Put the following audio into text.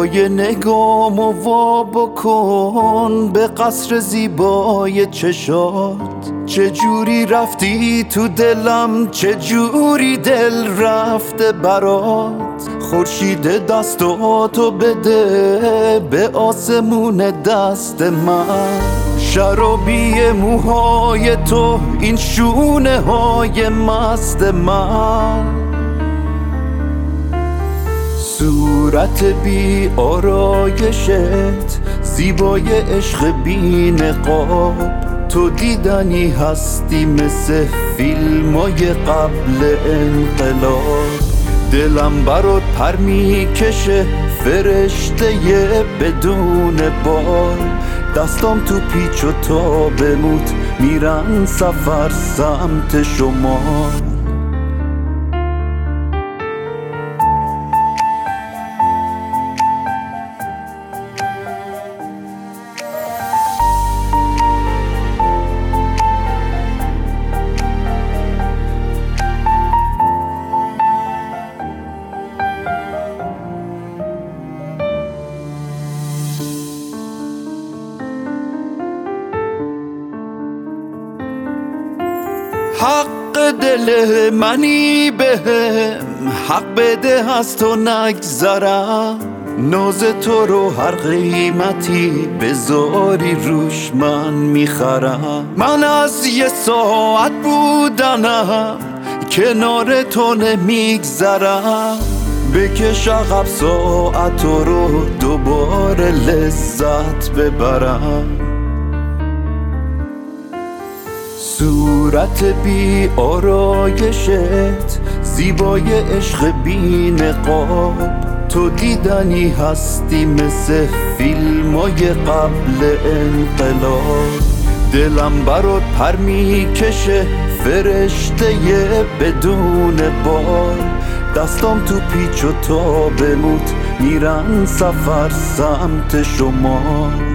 پای نگامو وا بکن به قصر زیبای چشات. چجوری رفتی تو دلم، چجوری دل رفته برات. خورشید دستاتو بده به آسمون دست من. شرابی موهای تو، این شونه های مست من. صورت بی آرایشت، زیبای عشق بی نقاب. تو دیدنی هستی مثل فیلمای قبل انقلاب. دلم برات پر میکشه فرشته بدون بال. دستام تو پیچ و تابموت میرن سفر سمت شمال. حق دل منی بهم، حق بده از تو نگذرم. ناز تو رو هر قیمتی بذاری روش من میخرم. من از یه ساعت بودنم کنار تو نمیگذرم. بکش عقب ساعت رو دوباره لذت ببرم. صورت بی آرایشت، زیبای عشق بی نقاب. تو دیدنی هستی مثل فیلمای قبل انقلاب. دلم برات پر میکشه فرشته بدون بال. دستام تو پیچ و تابموت میرن سفر سمت شمال.